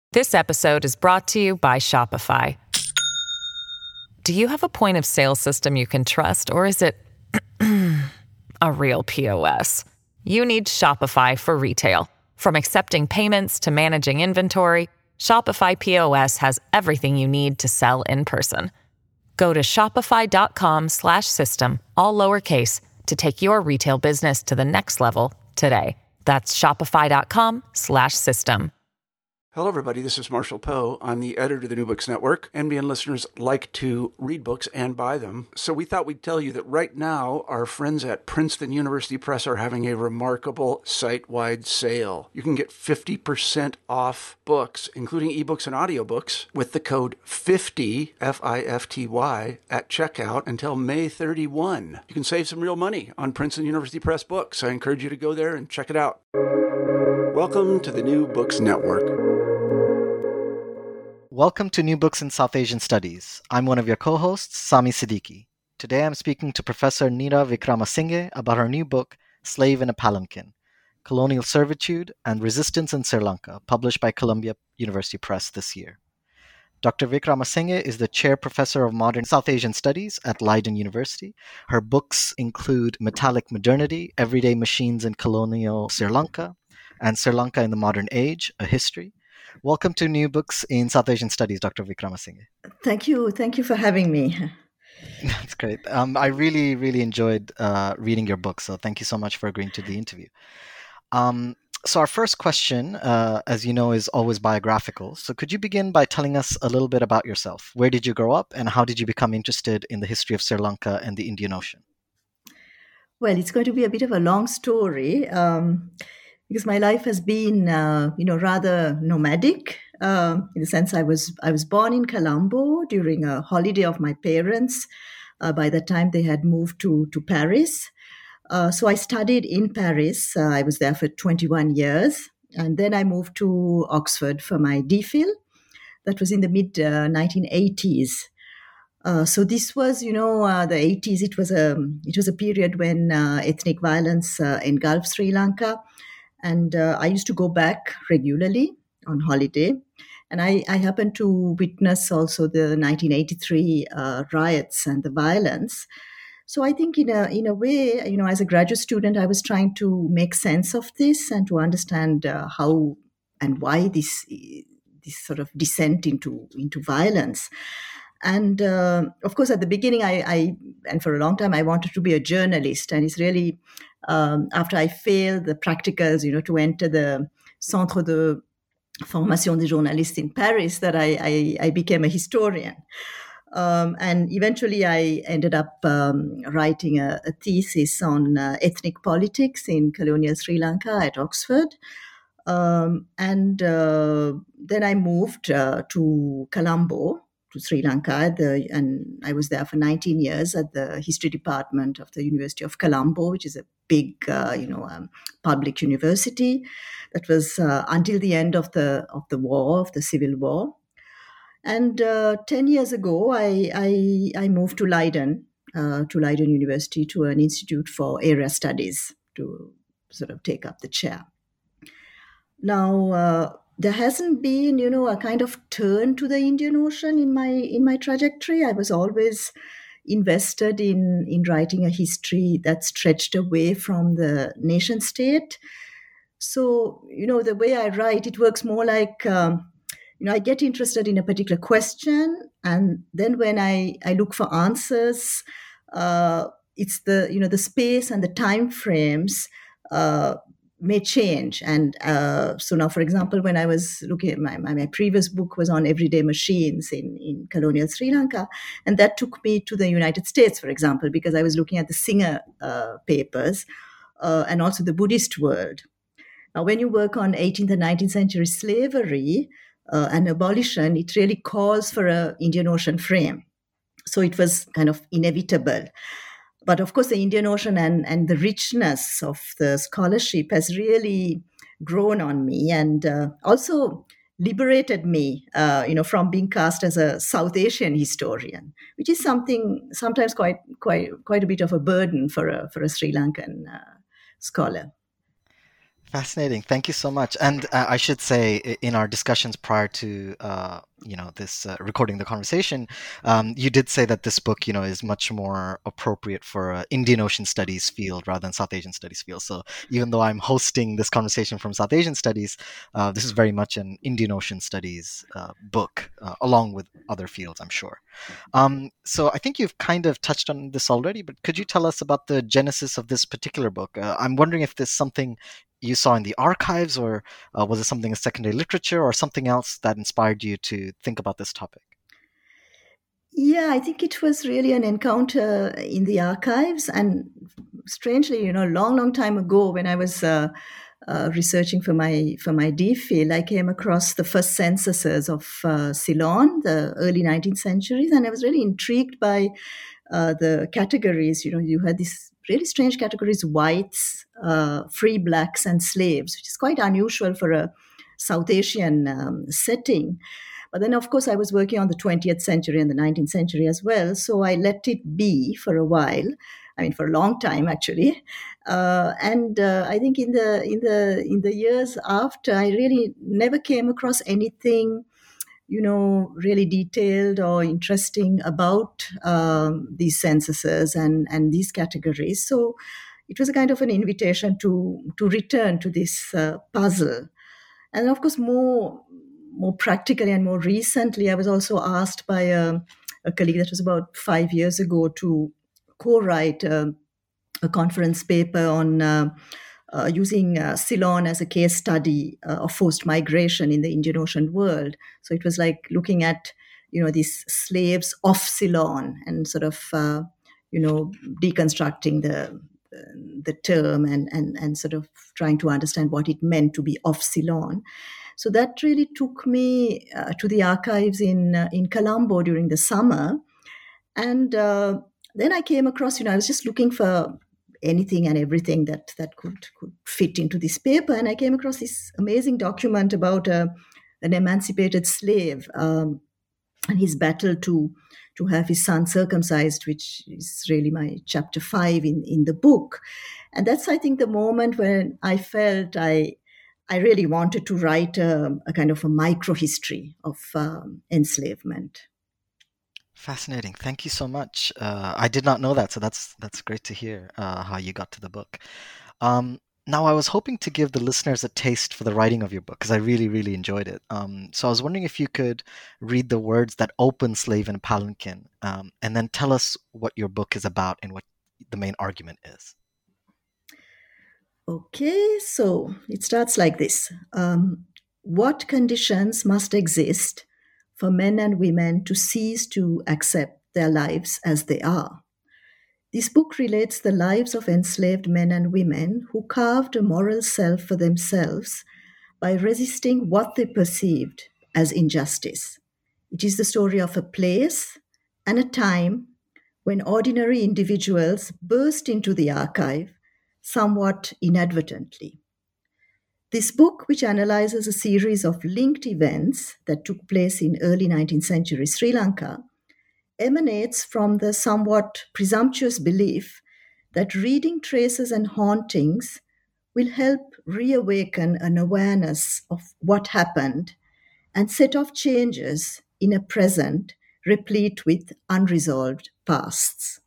This episode is brought to you by Shopify. Do you have a point of sale system you can trust, or is it a real POS? You need Shopify for retail. From accepting payments to managing inventory, Shopify POS has everything you need to sell in person. Go to shopify.com/system, all lowercase, to take your retail business to the next level today. That's shopify.com/system. Hello, everybody. This is Marshall Poe. I'm the editor of the New Books Network. NBN listeners like to read books and buy them. So we thought we'd tell you that right now, our friends at Princeton University Press are having a remarkable site-wide sale. You can get 50% off books, including ebooks and audiobooks, with the code 50, F-I-F-T-Y, at checkout until May 31. You can save some real money on Princeton University Press books. I encourage you to go there and check it out. Welcome to the New Books Network. Welcome to New Books in South Asian Studies. I'm one of your co-hosts, Sami Siddiqui. Today I'm speaking to Professor Neera Wickramasinghe about her new book, Slave in a Palanquin, Colonial Servitude and Resistance in Sri Lanka, published by Columbia University Press this year. Dr. Wickramasinghe is the Chair Professor of Modern South Asian Studies at Leiden University. Her books include Metallic Modernity, Everyday Machines in Colonial Sri Lanka, and Sri Lanka in the Modern Age, A History. Welcome to New Books in South Asian Studies, Dr. Wickramasinghe. Thank you. Thank you for having me. That's great. I really enjoyed reading your book, so thank you so much for agreeing to the interview. So our first question, as you know, is always biographical. So could you begin by telling us a little bit about yourself? Where did you grow up, and how did you become interested in the history of Sri Lanka and the Indian Ocean? Well, it's going to be a bit of a long story. Because my life has been, rather nomadic. In the sense, I was born in Colombo during a holiday of my parents. By the time they had moved to Paris, so I studied in Paris. I was there for 21 years, and then I moved to Oxford for my DPhil. That was in the mid 1980s. So this was, the 80s. It was a period when ethnic violence engulfed Sri Lanka. And I used to go back regularly on holiday. And I happened to witness also the 1983 riots and the violence. So I think in a way, as a graduate student, I was trying to make sense of this and to understand how and why this sort of descent into violence. And of course, at the beginning, I and for a long time, I wanted to be a journalist. And it's really after I failed the practicals, to enter the Centre de Formation des Journalistes in Paris, that I became a historian. And eventually I ended up writing a thesis on ethnic politics in colonial Sri Lanka at Oxford. And then I moved to Colombo, to Sri Lanka, and I was there for 19 years at the history department of the University of Colombo, which is a big, public university. That was until the end of the war, of the Civil War. And 10 years ago, I moved to Leiden University, to an institute for area studies, to sort of take up the chair. Now, there hasn't been, a kind of turn to the Indian Ocean in my trajectory. I was always invested in writing a history that stretched away from the nation state. So, the way I write, it works more like, I get interested in a particular question, and then when I look for answers, it's the space and the time frames may change. And so now, for example, when I was looking at my previous book was on everyday machines in colonial Sri Lanka, and that took me to the United States, for example, because I was looking at the Singer papers and also the Buddhist world. Now, when you work on 18th and 19th century slavery and abolition, it really calls for an Indian Ocean frame. So it was kind of inevitable. But of course, the Indian Ocean and the richness of the scholarship has really grown on me, and also liberated me, from being cast as a South Asian historian, which is something sometimes quite a bit of a burden for a Sri Lankan scholar. Fascinating. Thank you so much. And I should say, in our discussions prior to this recording the conversation, you did say that this book, is much more appropriate for Indian Ocean Studies field rather than South Asian Studies field. So even though I'm hosting this conversation from South Asian Studies, this is very much an Indian Ocean Studies book, along with other fields, I'm sure. So I think you've kind of touched on this already, but could you tell us about the genesis of this particular book? I'm wondering if there's something you saw in the archives, or was it something in secondary literature, or something else that inspired you to think about this topic? Yeah, I think it was really an encounter in the archives. And strangely, a long time ago, when I was researching for my DPhil, I came across the first censuses of Ceylon, the early 19th centuries, and I was really intrigued by the categories. You had these really strange categories: whites, free blacks, and slaves, which is quite unusual for a South Asian setting. But then, of course, I was working on the 20th century and the 19th century as well. So I let it be for a while. I mean, for a long time, actually. And I think in the years after, I really never came across anything, really detailed or interesting about these censuses and these categories. So it was a kind of an invitation to return to this puzzle. And of course, more practically and more recently, I was also asked by a colleague, that was about 5 years ago, to co-write a conference paper on using Ceylon as a case study of forced migration in the Indian Ocean world. So it was like looking at, these slaves of Ceylon and sort of, deconstructing the term and sort of trying to understand what it meant to be of Ceylon. So that really took me to the archives in Colombo during the summer. And then I came across, I was just looking for anything and everything that could fit into this paper. And I came across this amazing document about an emancipated slave and his battle to have his son circumcised, which is really my chapter 5 in the book. And that's, I think, the moment when I felt I really wanted to write a kind of a microhistory of enslavement. Fascinating. Thank you so much. I did not know that, so that's great to hear how you got to the book. Now, I was hoping to give the listeners a taste for the writing of your book because I really, really enjoyed it. So I was wondering if you could read the words that open Slave in a Palanquin, and then tell us what your book is about and what the main argument is. Okay, so it starts like this. What conditions must exist for men and women to cease to accept their lives as they are? This book relates the lives of enslaved men and women who carved a moral self for themselves by resisting what they perceived as injustice. It is the story of a place and a time when ordinary individuals burst into the archive somewhat inadvertently. This book, which analyzes a series of linked events that took place in early 19th century Sri Lanka, emanates from the somewhat presumptuous belief that reading traces and hauntings will help reawaken an awareness of what happened and set off changes in a present replete with unresolved pasts.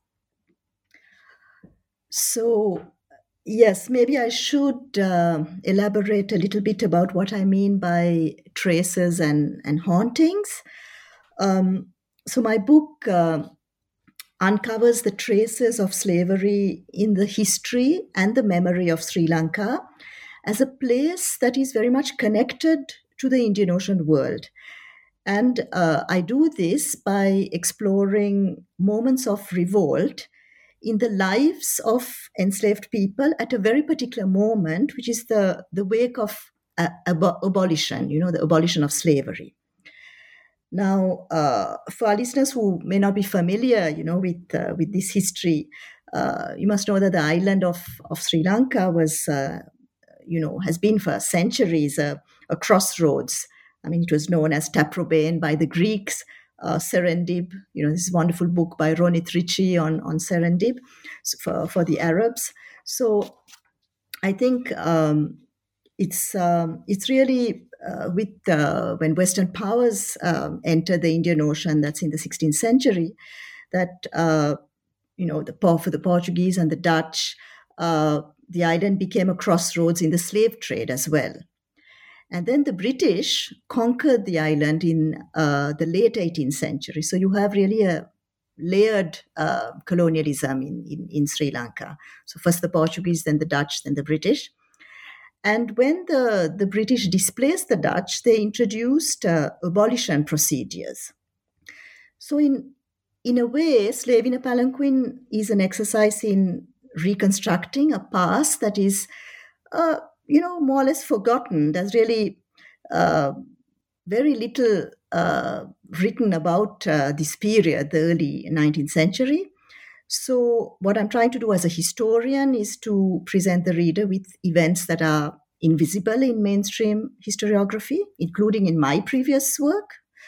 So, yes, maybe I should elaborate a little bit about what I mean by traces and hauntings. So my book uncovers the traces of slavery in the history and the memory of Sri Lanka as a place that is very much connected to the Indian Ocean world. And I do this by exploring moments of revolt in the lives of enslaved people at a very particular moment, which is the wake of abolition, the abolition of slavery. Now, for our listeners who may not be familiar, with this history, you must know that the island of Sri Lanka was, has been for centuries a crossroads. I mean, it was known as Taprobane by the Greeks, Serendib, this wonderful book by Ronit Ricci on Serendib for the Arabs. So I think it's really with when Western powers entered the Indian Ocean, that's in the 16th century, that for the Portuguese and the Dutch, the island became a crossroads in the slave trade as well. And then the British conquered the island in the late 18th century. So you have really a layered colonialism in Sri Lanka. So first the Portuguese, then the Dutch, then the British. And when the British displaced the Dutch, they introduced abolition procedures. So in a way, Slave in a Palanquin is an exercise in reconstructing a past that is, more or less forgotten. There's really very little written about this period, the early 19th century. So what I'm trying to do as a historian is to present the reader with events that are invisible in mainstream historiography, including in my previous work.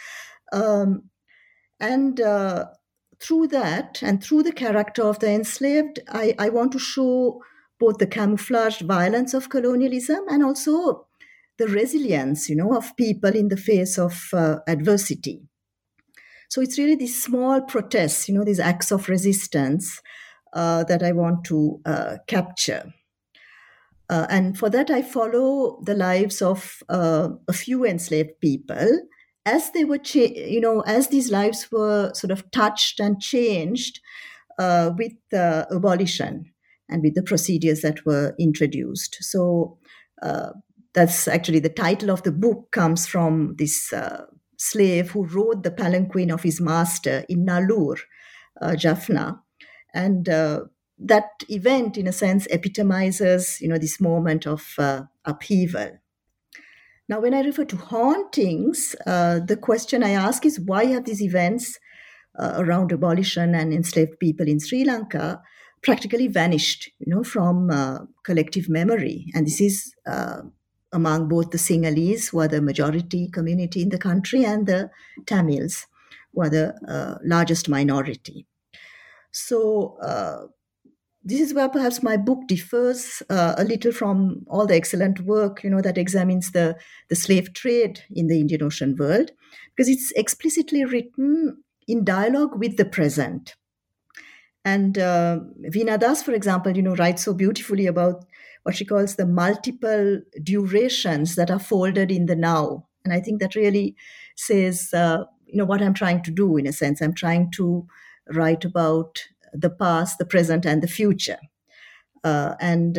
And through that, and through the character of the enslaved, I want to show both the camouflaged violence of colonialism and also the resilience, of people in the face of adversity. So it's really these small protests, these acts of resistance that I want to capture. And for that, I follow the lives of a few enslaved people as they were, as these lives were sort of touched and changed with abolition and with the procedures that were introduced. So that's actually the title of the book comes from this slave who rode the palanquin of his master in Nallur, Jaffna. And that event, in a sense, epitomizes, this moment of upheaval. Now, when I refer to hauntings, the question I ask is why have these events around abolition and enslaved people in Sri Lanka practically vanished, from collective memory? And this is among both the Sinhalese, who are the majority community in the country, and the Tamils, who are the largest minority. So this is where perhaps my book differs a little from all the excellent work, that examines the slave trade in the Indian Ocean world, because it's explicitly written in dialogue with the present. And Veena Das, for example, writes so beautifully about what she calls the multiple durations that are folded in the now. And I think that really says, what I'm trying to do, in a sense. I'm trying to write about the past, the present, and the future. I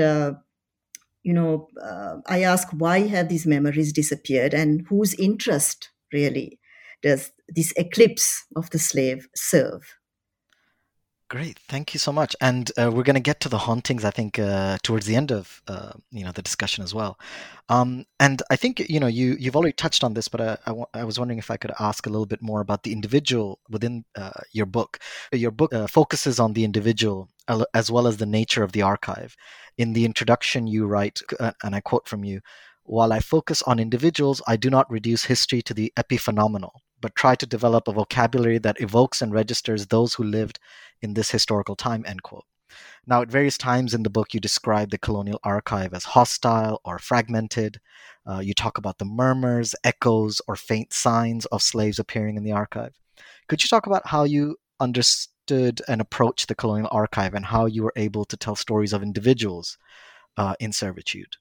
ask, why have these memories disappeared, and whose interest really does this eclipse of the slave serve? Great, thank you so much. And we're going to get to the hauntings, I think, towards the end of the discussion as well. And I think you've already touched on this, but I was wondering if I could ask a little bit more about the individual within your book. Your book focuses on the individual as well as the nature of the archive. In the introduction, you write, and I quote from you, "While I focus on individuals, I do not reduce history to the epiphenomenal, but try to develop a vocabulary that evokes and registers those who lived in this historical time," end quote. Now, at various times in the book, you describe the colonial archive as hostile or fragmented. You talk about the murmurs, echoes, or faint signs of slaves appearing in the archive. Could you talk about how you understood and approached the colonial archive and how you were able to tell stories of individuals in servitude?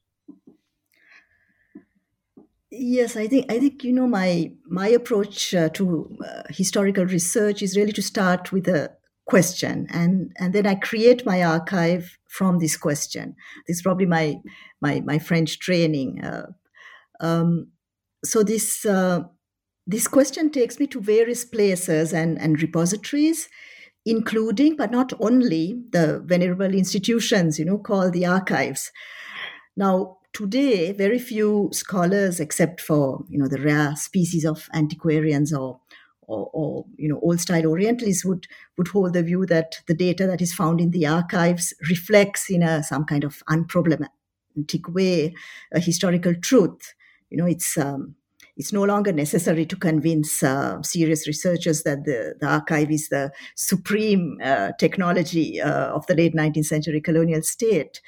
Yes, I think my approach to historical research is really to start with a question, and then I create my archive from this question. This is probably my French training. So this question takes me to various places and repositories, including but not only the venerable institutions, called the archives. Now, today, very few scholars, except for the rare species of antiquarians or old-style Orientalists, would hold the view that the data that is found in the archives reflects in some kind of unproblematic way a historical truth. It's no longer necessary to convince serious researchers that the archive is the supreme technology of the late 19th century colonial state.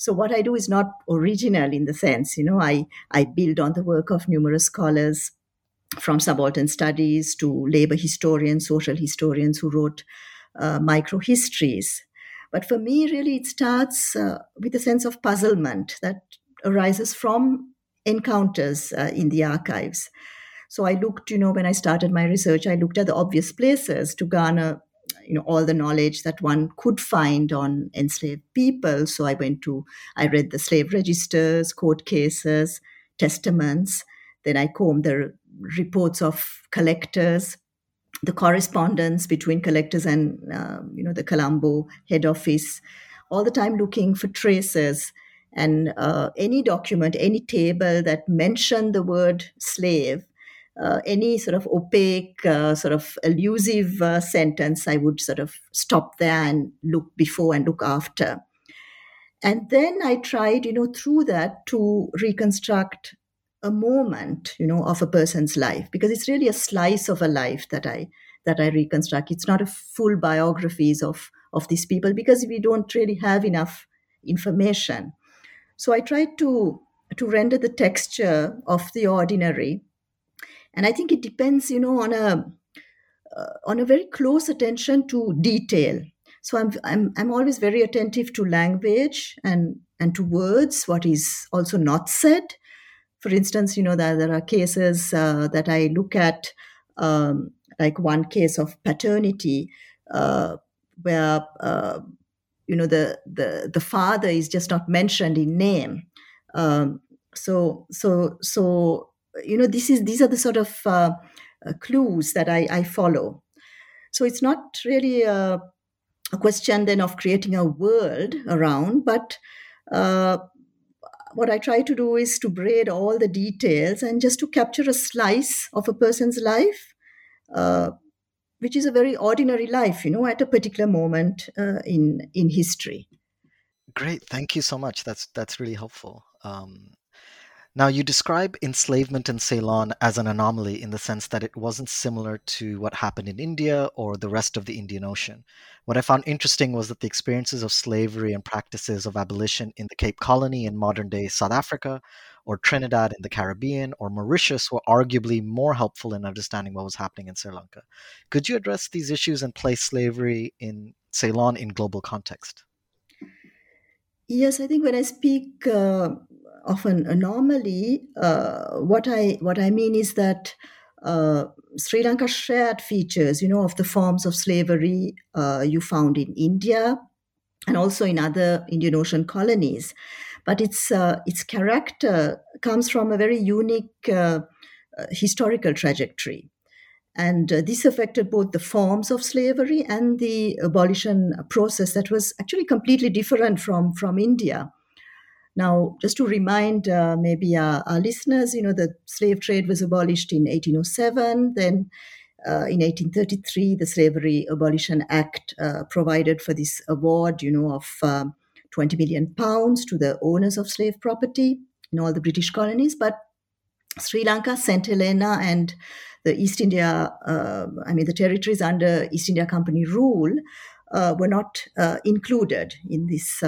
So what I do is not original in the sense, I build on the work of numerous scholars from subaltern studies to labor historians, social historians who wrote microhistories. But for me, really, it starts with a sense of puzzlement that arises from encounters in the archives. So I looked, when I started my research, I looked at the obvious places to garner, all the knowledge that one could find on enslaved people. So I read the slave registers, court cases, testaments. Then I combed the reports of collectors, the correspondence between collectors and the Colombo head office, all the time looking for traces and any document, any table that mentioned the word slave, any sort of opaque, sort of elusive sentence, I would sort of stop there and look before and look after. And then I tried, through that to reconstruct a moment, of a person's life, because it's really a slice of a life that I reconstruct. It's not a full biographies of these people because we don't really have enough information. So I tried to render the texture of the ordinary, and I think it depends, on a very close attention to detail. So I'm always very attentive to language and to words, what is also not said. For instance, there are cases that I look at, like one case of paternity, where the father is just not mentioned in name. So these are the sort of clues that I follow. So it's not really a question then of creating a world around, but what I try to do is to braid all the details and just to capture a slice of a person's life, which is a very ordinary life, at a particular moment in history. Great, thank you so much. That's really helpful. Now, you describe enslavement in Ceylon as an anomaly in the sense that it wasn't similar to what happened in India or the rest of the Indian Ocean. What I found interesting was that the experiences of slavery and practices of abolition in the Cape Colony in modern-day South Africa, or Trinidad in the Caribbean, or Mauritius were arguably more helpful in understanding what was happening in Sri Lanka. Could you address these issues and place slavery in Ceylon in global context? Yes, I think when I speak of an anomaly, what I mean is that Sri Lanka shared features, of the forms of slavery you found in India and also in other Indian Ocean colonies, but its character comes from a very unique historical trajectory. And this affected both the forms of slavery and the abolition process that was actually completely different from India. Now, just to remind maybe our listeners, the slave trade was abolished in 1807. Then in 1833, the Slavery Abolition Act provided for this award, of £20 million to the owners of slave property in all the British colonies. But Sri Lanka, St. Helena, and the East India, the territories under East India Company rule were not included in this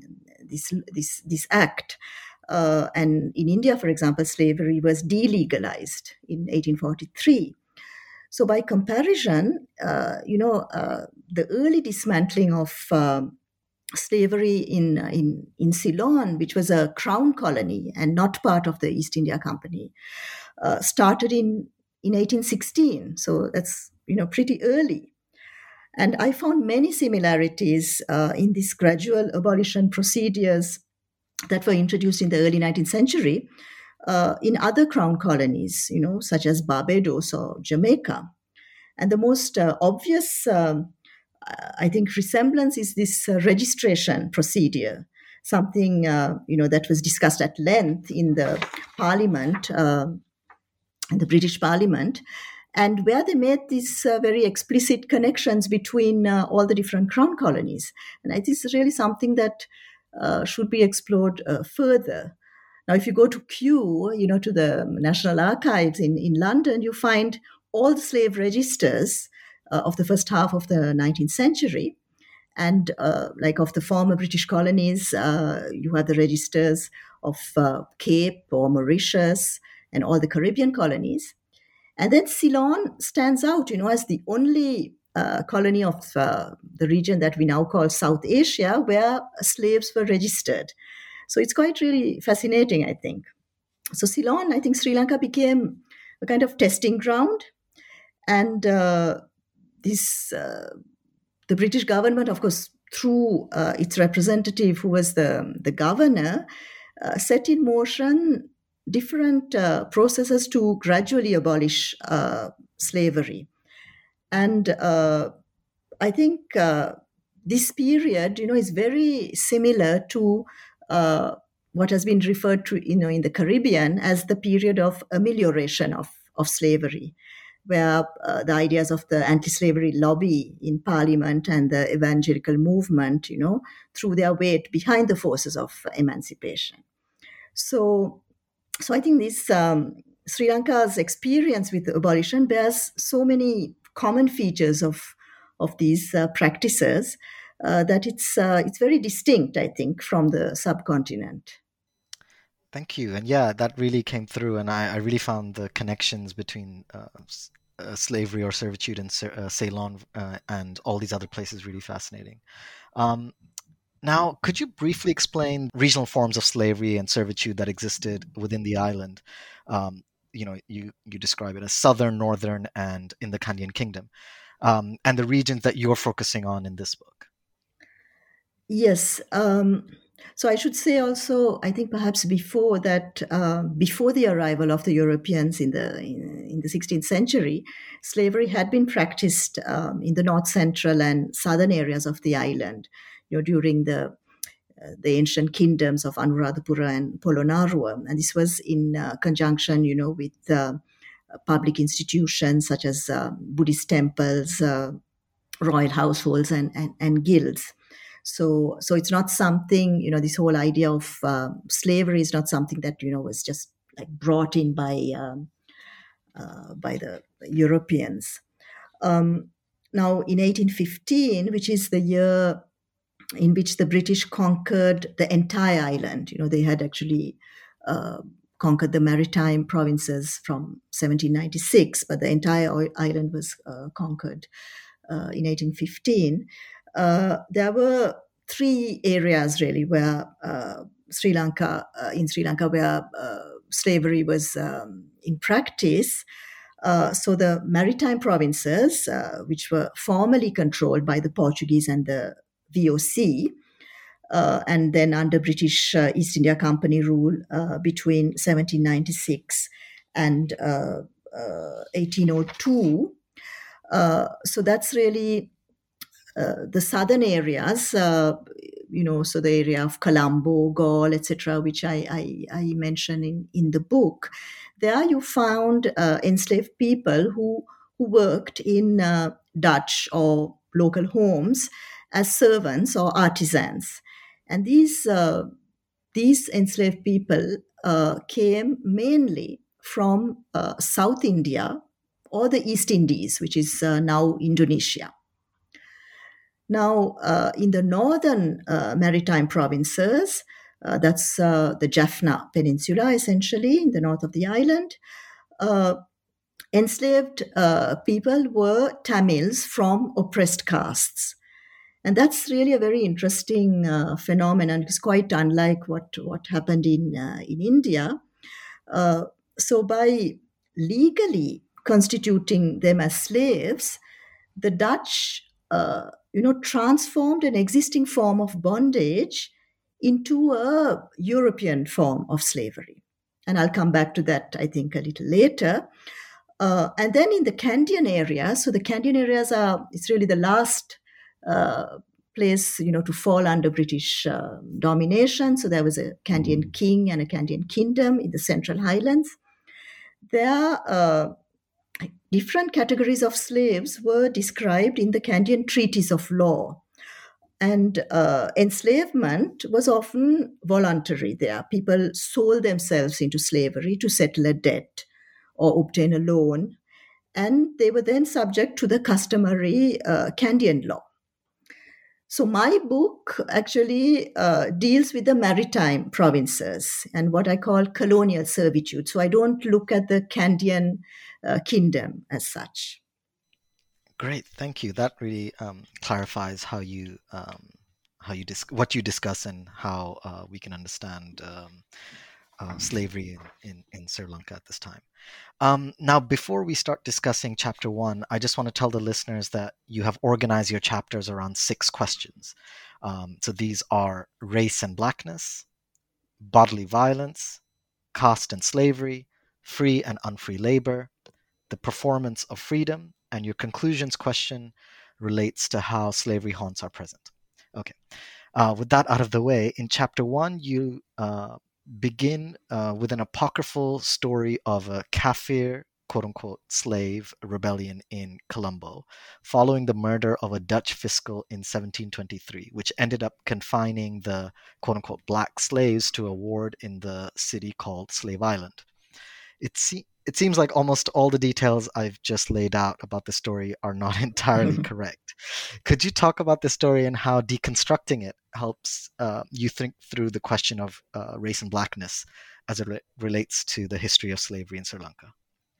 act. And in India, for example, slavery was delegalized in 1843. So by comparison, the early dismantling of slavery in Ceylon, which was a crown colony and not part of the East India Company, started in 1816. So that's pretty early. And I found many similarities in these gradual abolition procedures that were introduced in the early 19th century in other crown colonies, such as Barbados or Jamaica. And the most obvious, I think, resemblance is this registration procedure, something, that was discussed at length in the Parliament, in the British Parliament, and where they made these very explicit connections between all the different crown colonies. And I think it's really something that should be explored further. Now, if you go to Kew, to the National Archives in London, you find all the slave registers of the first half of the 19th century. And like of the former British colonies, you have the registers of Cape or Mauritius and all the Caribbean colonies. And then Ceylon stands out, as the only colony of the region that we now call South Asia where slaves were registered. So it's quite really fascinating, I think. So Ceylon, I think Sri Lanka became a kind of testing ground. And the British government, of course, through its representative, who was the governor, set in motion different processes to gradually abolish slavery. And I think this period, is very similar to what has been referred to, in the Caribbean as the period of amelioration of slavery, where the ideas of the anti-slavery lobby in Parliament and the evangelical movement, threw their weight behind the forces of emancipation. So I think this Sri Lanka's experience with abolition bears so many common features of these practices that it's very distinct, I think, from the subcontinent. Thank you. And yeah, that really came through, and I really found the connections between slavery or servitude in Ceylon and all these other places really fascinating. Now, could you briefly explain regional forms of slavery and servitude that existed within the island? You describe it as southern, northern, and in the Kandyan Kingdom, and the regions that you're focusing on in this book. Yes. So I should say also, I think perhaps before that, before the arrival of the Europeans in the 16th century, slavery had been practiced in the north central and southern areas of the island, during the ancient kingdoms of Anuradhapura and Polonnaruwa. And this was in conjunction, with public institutions such as Buddhist temples, royal households, and guilds. So it's not something, this whole idea of slavery is not something that, was just like brought in by the Europeans. Now, in 1815, which is the year in which the British conquered the entire island, they had actually conquered the maritime provinces from 1796, but the entire island was conquered in 1815. There were three areas really where in Sri Lanka where slavery was in practice. So the maritime provinces, which were formerly controlled by the Portuguese and the VOC, and then under British East India Company rule between 1796 and 1802. So that's really the southern areas, so the area of Colombo, Galle, etc., which I mention in the book. There you found enslaved people who worked in Dutch or local homes as servants or artisans. And these enslaved people came mainly from South India or the East Indies, which is now Indonesia. Now, in the northern maritime provinces, that's the Jaffna Peninsula, essentially, in the north of the island, enslaved people were Tamils from oppressed castes. And that's really a very interesting phenomenon. It's quite unlike what happened in India. So by legally constituting them as slaves, the Dutch transformed an existing form of bondage into a European form of slavery. And I'll come back to that, I think, a little later. And then in the Kandyan area, so the Kandyan areas it's really the last place, to fall under British domination. So there was a Kandyan king and a Kandyan kingdom in the Central Highlands. There different categories of slaves were described in the Kandyan treaties of law. And enslavement was often voluntary there. People sold themselves into slavery to settle a debt or obtain a loan. And they were then subject to the customary Kandyan law. So my book actually deals with the maritime provinces and what I call colonial servitude. So I don't look at the Kandyan kingdom as such. Great, thank you. That really clarifies what you discuss and how we can understand slavery in Sri Lanka at this time. Now, before we start discussing chapter 1, I just want to tell the listeners that you have organized your chapters around 6 questions. So these are race and blackness, bodily violence, caste and slavery, free and unfree labor, the performance of freedom, and your conclusions question relates to how slavery haunts our present. Okay. With that out of the way, in chapter 1, you begin with an apocryphal story of a Kafir, quote unquote, slave rebellion in Colombo, following the murder of a Dutch fiscal in 1723, which ended up confining the, quote unquote, black slaves to a ward in the city called Slave Island. It seems like almost all the details I've just laid out about the story are not entirely correct. Could you talk about the story and how deconstructing it helps you think through the question of race and blackness as it relates to the history of slavery in Sri Lanka?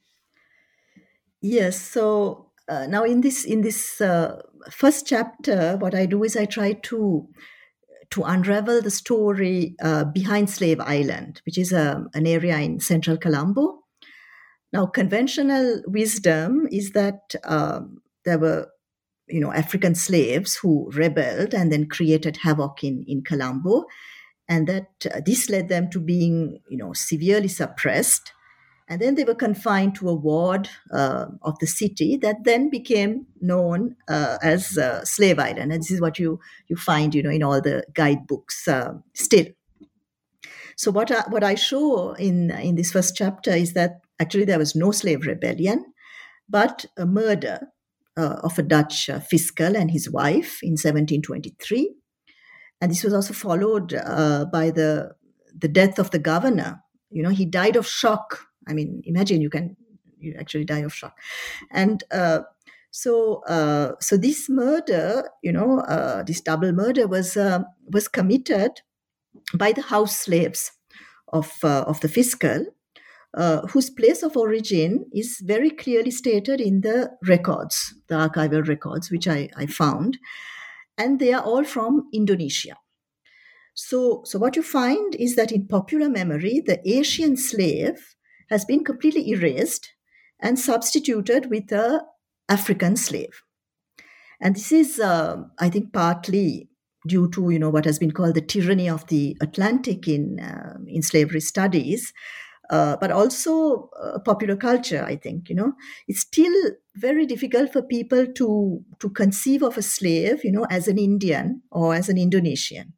Yes. So now in this first chapter, what I do is I try to unravel the story behind Slave Island, which is an area in central Colombo. Now, conventional wisdom is that there were, African slaves who rebelled and then created havoc in Colombo, and that this led them to being, severely suppressed. And then they were confined to a ward of the city that then became known as Slave Island. And this is what you find, in all the guidebooks still. So what I show in this first chapter is that actually there was no slave rebellion, but a murder of a Dutch fiscal and his wife in 1723. And this was also followed by the death of the governor. He died of shock. I mean, imagine you actually die of shock. And so this murder, this double murder was committed by the house slaves of the fiscal, whose place of origin is very clearly stated in the records, the archival records, which I found, and they are all from Indonesia. So what you find is that in popular memory, the Asian slave has been completely erased and substituted with an African slave. And this is, I think, partly due to what has been called the tyranny of the Atlantic in slavery studies, but also popular culture. I think it's still very difficult for people to conceive of a slave, as an Indian or as an Indonesian.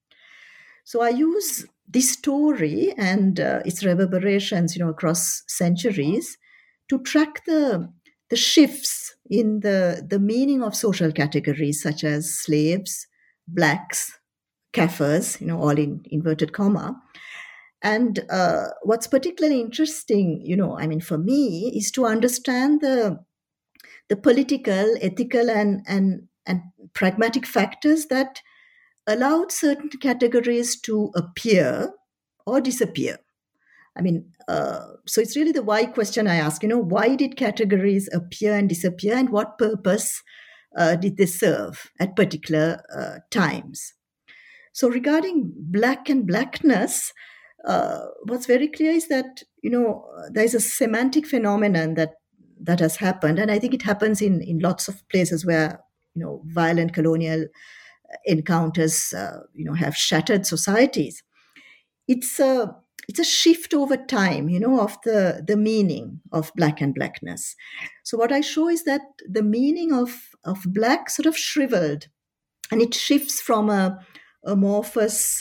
So I use this story and its reverberations, across centuries, to track the shifts in the meaning of social categories such as slaves, blacks, Kafirs, all in inverted comma. And what's particularly interesting, for me, is to understand the political, ethical, and pragmatic factors that allowed certain categories to appear or disappear. I mean, so it's really the why question I ask. Why did categories appear and disappear, and what purpose did they serve at particular times? So regarding black and blackness, what's very clear is that there is a semantic phenomenon that has happened, and I think it happens in lots of places where violent colonial encounters have shattered societies. It's a shift over time, of the meaning of black and blackness. So what I show is that the meaning of black sort of shriveled, and it shifts from a amorphous,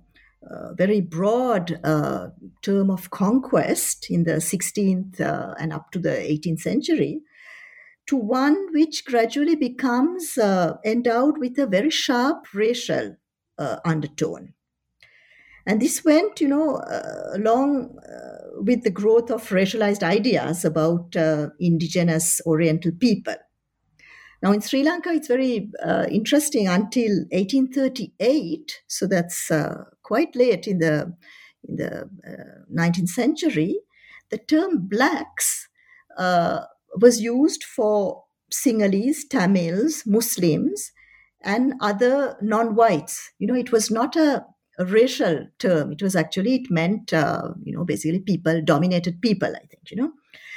very broad term of conquest in the 16th and up to the 18th century to one which gradually becomes endowed with a very sharp racial undertone. And this went, along with the growth of racialized ideas about indigenous Oriental people. Now, in Sri Lanka, it's very interesting. Until 1838, so that's quite late in the 19th century, the term blacks was used for Sinhalese, Tamils, Muslims, and other non-whites. It was not a racial term. It meant, basically people, dominated people, I think.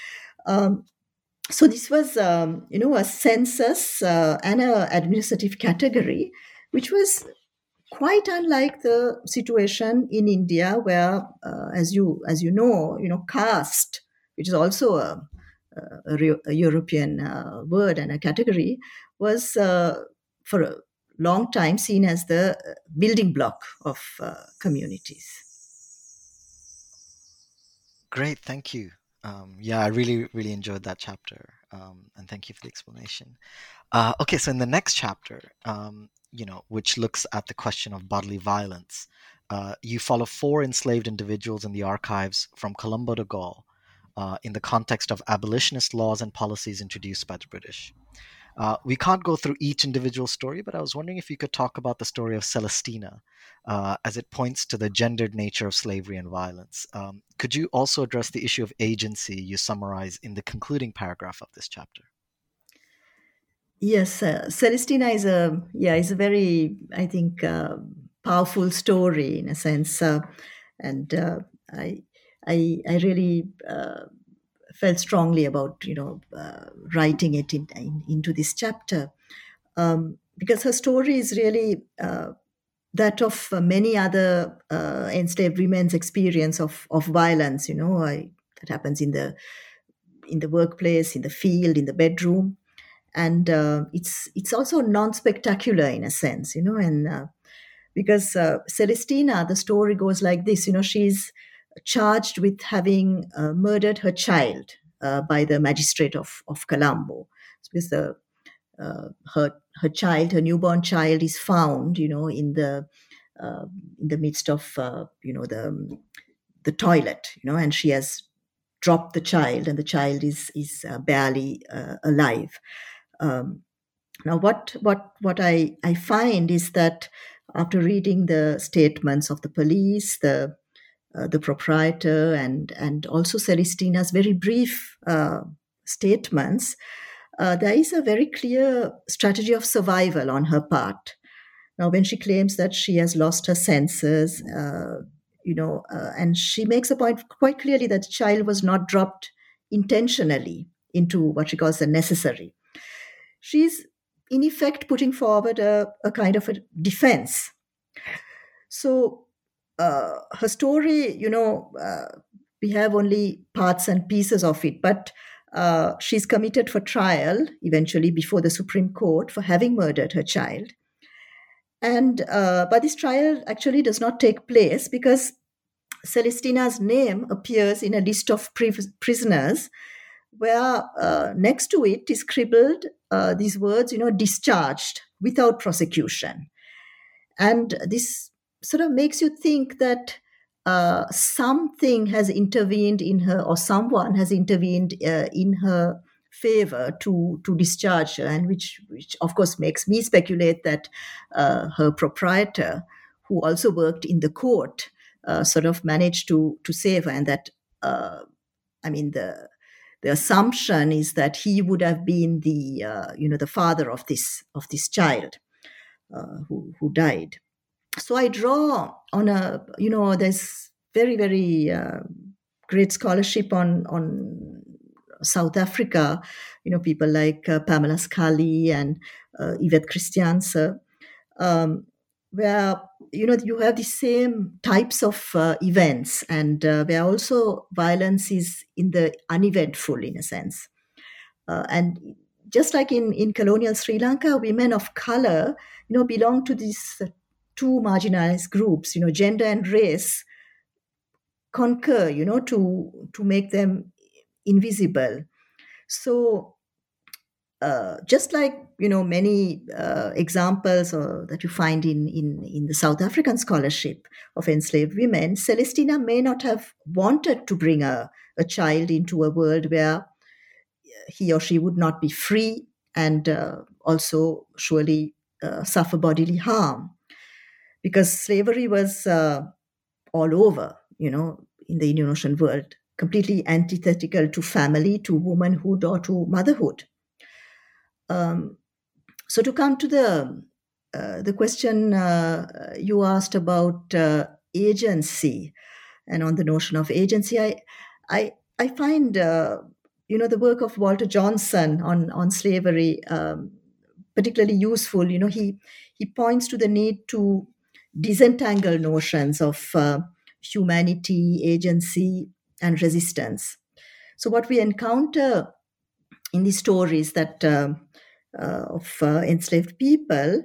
So this was, a census and an administrative category, which was quite unlike the situation in India, where, as you know, caste, which is also a European word and a category, was for a long time seen as the building block of communities. Great, thank you. I really, really enjoyed that chapter, and thank you for the explanation. Okay, so in the next chapter, which looks at the question of bodily violence, you follow 4 enslaved individuals in the archives from Colombo to Gaul in the context of abolitionist laws and policies introduced by the British. We can't go through each individual story, but I was wondering if you could talk about the story of Celestina, as it points to the gendered nature of slavery and violence. Could you also address the issue of agency you summarize in the concluding paragraph of this chapter? Yes, Celestina is a very, I think, powerful story in a sense, and I really felt strongly about writing it into this chapter, because her story is really that of many other enslaved women's experience of violence. That happens in the workplace, in the field, in the bedroom. And it's also non-spectacular in a sense, and because Celestina, the story goes like this. She's charged with having murdered her child by the magistrate of Colombo. Because her newborn child is found, in the midst of the toilet, and she has dropped the child, and the child is barely alive. Now, what I find is that after reading the statements of the police, the proprietor, and also Celestina's very brief statements, there is a very clear strategy of survival on her part. Now, when she claims that she has lost her senses, and she makes a point quite clearly that the child was not dropped intentionally into what she calls the necessary. She's in effect putting forward a kind of a defense. So her story, we have only parts and pieces of it, but she's committed for trial eventually before the Supreme Court for having murdered her child. And but this trial actually does not take place because Celestina's name appears in a list of prisoners, where next to it is scribbled these words, discharged without prosecution. And this sort of makes you think that something has intervened in her, or someone has intervened in her favor to discharge her, and which of course makes me speculate that her proprietor, who also worked in the court, sort of managed to save her, and that the assumption is that he would have been the father of this child who died. So I draw on there's very, very great scholarship on South Africa. People like Pamela Scully and Yvette Christianse, where you have the same types of events, and where also violence is in the uneventful in a sense. And just like in colonial Sri Lanka, women of color, belong to these two marginalized groups. Gender and race concur, to make them invisible. So just like many examples that you find in the South African scholarship of enslaved women, Celestina may not have wanted to bring a child into a world where he or she would not be free, and also surely suffer bodily harm, because slavery was all over, in the Indian Ocean world, completely antithetical to family, to womanhood, or to motherhood. So to come to the question you asked about agency, and on the notion of agency, I find the work of Walter Johnson on slavery particularly useful. He points to the need to disentangle notions of humanity, agency, and resistance. So what we encounter in these stories that of enslaved people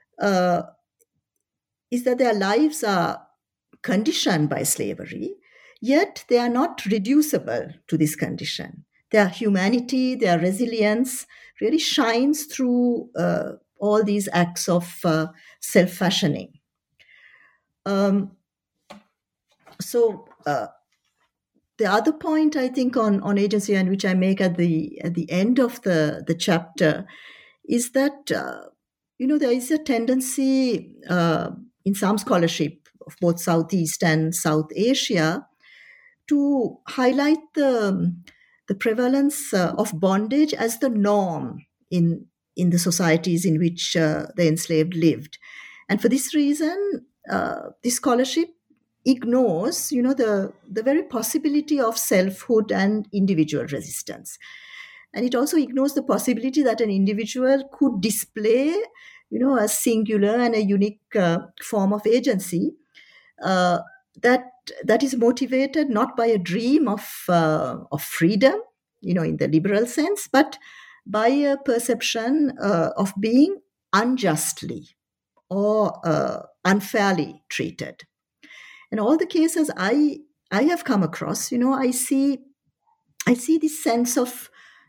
is that their lives are conditioned by slavery, yet they are not reducible to this condition. Their humanity, their resilience really shines through all these acts of self-fashioning. So the other point I think on agency, and which I make at the end of the chapter, is that there is a tendency in some scholarship of both Southeast and South Asia to highlight the prevalence of bondage as the norm in the societies in which the enslaved lived. And for this reason, this scholarship ignores, the very possibility of selfhood and individual resistance. And it also ignores the possibility that an individual could display, a singular and a unique form of agency that is motivated not by a dream of freedom, in the liberal sense, but by a perception of being unjustly or unfairly treated. In all the cases I have come across, I see this sense of,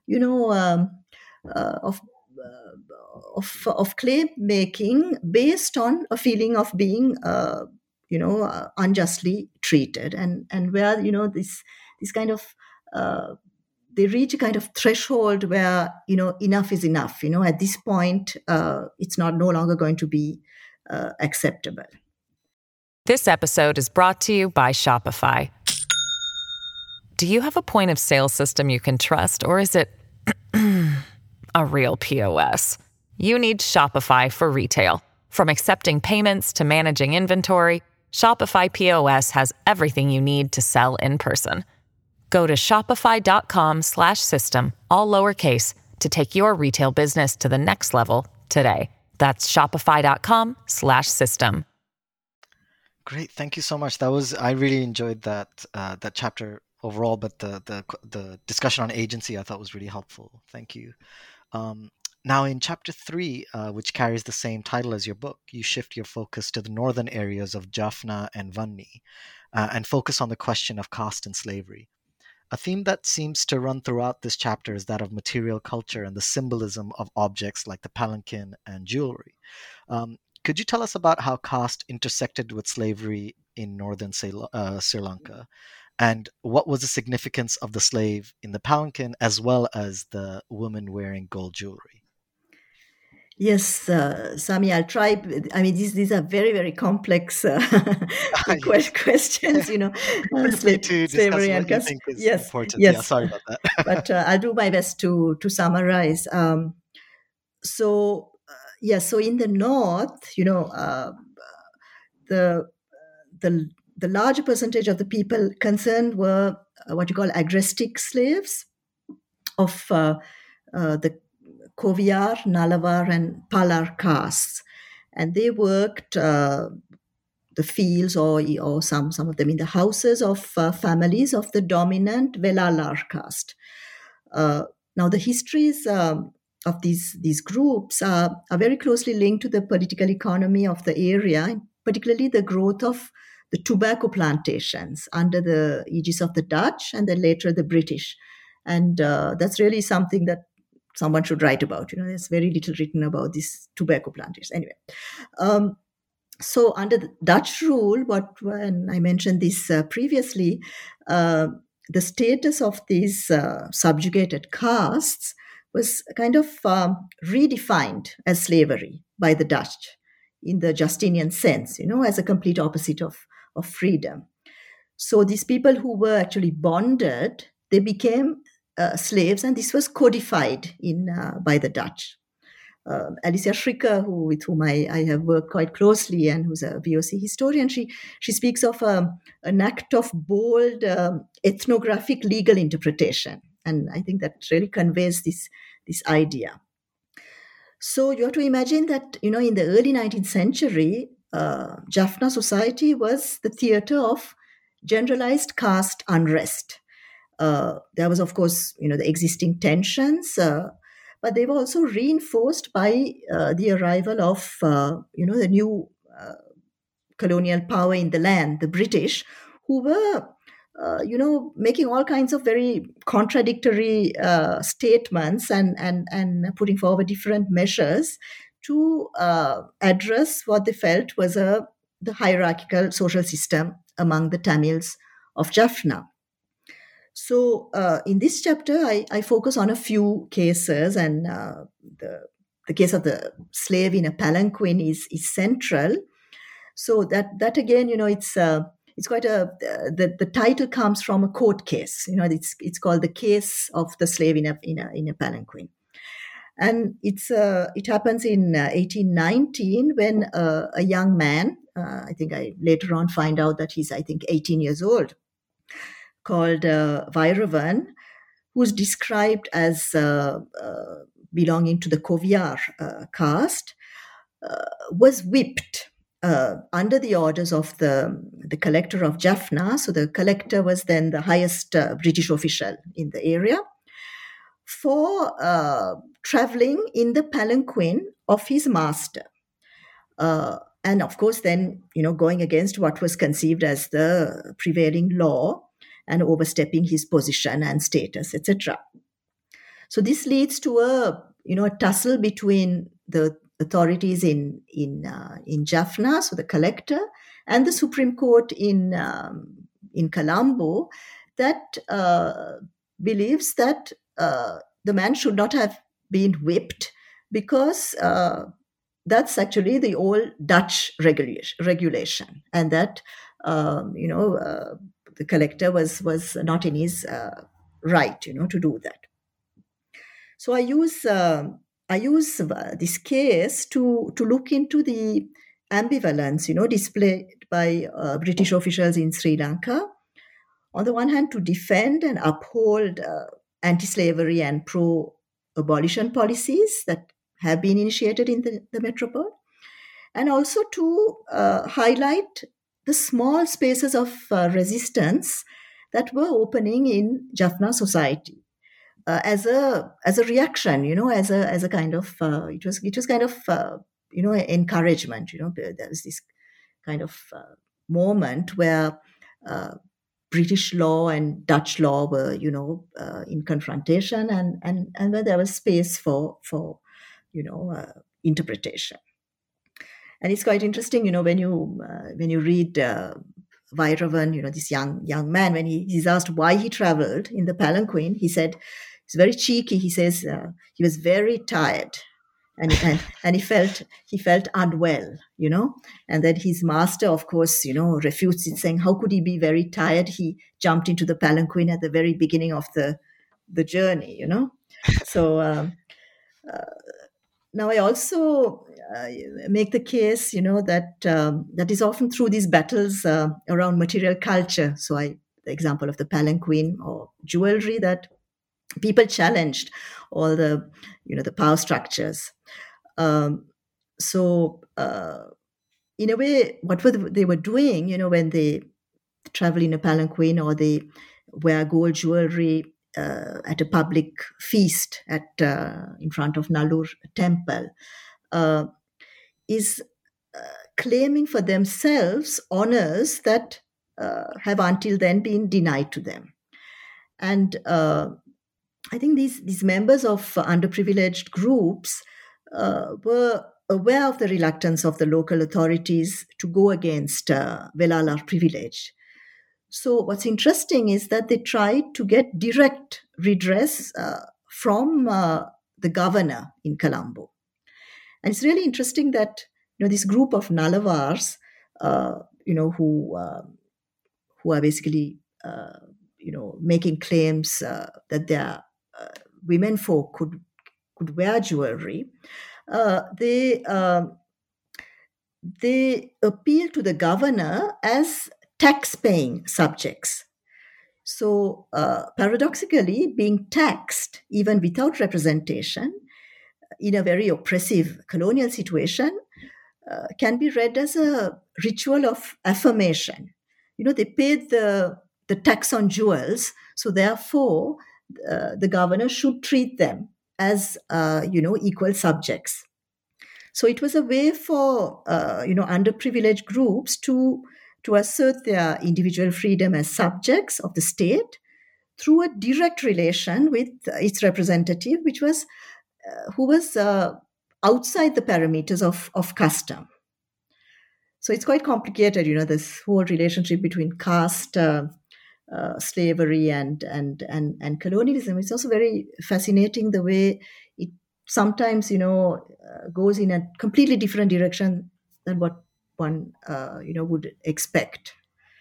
of claim making based on a feeling of being, unjustly treated, and where this kind of they reach a kind of threshold where enough is enough. At this point, it's no longer going to be acceptable. This episode is brought to you by Shopify. Do you have a point of sale system you can trust, or is it a real POS? You need Shopify for retail. From accepting payments to managing inventory, Shopify POS has everything you need to sell in person. Go to shopify.com/system, all lowercase, to take your retail business to the next level today. That's shopify.com/system. Great, thank you so much. I really enjoyed that chapter overall, but the discussion on agency I thought was really helpful. Thank you. Now in chapter 3, which carries the same title as your book, you shift your focus to the northern areas of Jaffna and Vanni and focus on the question of caste and slavery. A theme that seems to run throughout this chapter is that of material culture and the symbolism of objects like the palanquin and jewelry. Could you tell us about how caste intersected with slavery in northern Sri Lanka? And what was the significance of the slave in the palanquin as well as the woman wearing gold jewelry? Yes, Sami, I'll try. I mean, these are very, very complex questions, slavery and caste. Yes, important. Yes. Yeah, sorry about that. But I'll do my best to summarize. So in the north, the larger percentage of the people concerned were what you call agrestic slaves of the Koviyar, Nalavar, and Palar castes, and they worked the fields or some of them in the houses of families of the dominant Velalar caste. Now, the histories of these groups are very closely linked to the political economy of the area, particularly the growth of the tobacco plantations under the aegis of the Dutch and then later the British. And that's really something that someone should write about. There's very little written about these tobacco plantations. Anyway, so under the Dutch rule, when I mentioned this previously, the status of these subjugated castes was kind of redefined as slavery by the Dutch in the Justinian sense, as a complete opposite of freedom. So these people who were actually bonded, they became slaves, and this was codified by the Dutch. Alicia Schricker, with whom I have worked quite closely and who's a VOC historian, she speaks of an act of bold ethnographic legal interpretation. And I think that really conveys this idea. So you have to imagine that, in the early 19th century, Jaffna society was the theater of generalized caste unrest. There was, of course, the existing tensions, but they were also reinforced by the arrival of, the new colonial power in the land, the British, who were, making all kinds of very contradictory statements and putting forward different measures to address what they felt was the hierarchical social system among the Tamils of Jaffna. So in this chapter, I focus on a few cases, and the case of the slave in a palanquin is central. So that again, it's quite the title comes from a court case. It's called the case of the slave in a palanquin, and it happens in 1819 when a young man, I think I later on find out that he's 18 years old, called Vairavan, who's described as belonging to the Kovyar caste, was whipped under the orders of the collector of Jaffna. So the collector was then the highest British official in the area, for traveling in the palanquin of his master. And of course, then, going against what was conceived as the prevailing law and overstepping his position and status, etc. So this leads to a tussle between the authorities in Jaffna, so the collector, and the Supreme Court in Colombo, that believes that the man should not have been whipped because that's actually the old Dutch regulation, and that the collector was not in his right, to do that. So I use this case to look into the ambivalence, displayed by British officials in Sri Lanka. On the one hand, to defend and uphold anti-slavery and pro-abolition policies that have been initiated in the metropole, and also to highlight the small spaces of resistance that were opening in Jaffna society as a reaction, as a kind of it was kind of encouragement. There was this kind of moment where British law and Dutch law were in confrontation, and where there was space for interpretation. And it's quite interesting, when you read Vairavan, this young man, when he's asked why he traveled in the palanquin, he said, it's very cheeky. He says he was very tired, and he felt unwell, and that his master, of course, refutes it, saying, how could he be very tired? He jumped into the palanquin at the very beginning of the journey, So now I also make the case, that is often through these battles around material culture. So the example of the palanquin or jewelry, that people challenged all the power structures. So in a way, what they were doing, when they travel in a palanquin or they wear gold jewelry at a public feast in front of Nallur temple, is claiming for themselves honors that have until then been denied to them. And I think these members of underprivileged groups were aware of the reluctance of the local authorities to go against Velalar privilege. So what's interesting is that they tried to get direct redress from the governor in Colombo. And it's really interesting that this group of Nalavars, who are basically making claims that their women folk could wear jewelry. They appeal to the governor as tax-paying subjects. So paradoxically, being taxed even without representation in a very oppressive colonial situation can be read as a ritual of affirmation. They paid the tax on jewels, so therefore the governor should treat them as equal subjects. So it was a way for underprivileged groups to assert their individual freedom as subjects of the state through a direct relation with its representative, who was outside the parameters of custom. So it's quite complicated, this whole relationship between caste, slavery, and colonialism. It's also very fascinating the way it sometimes, goes in a completely different direction than what one, would expect.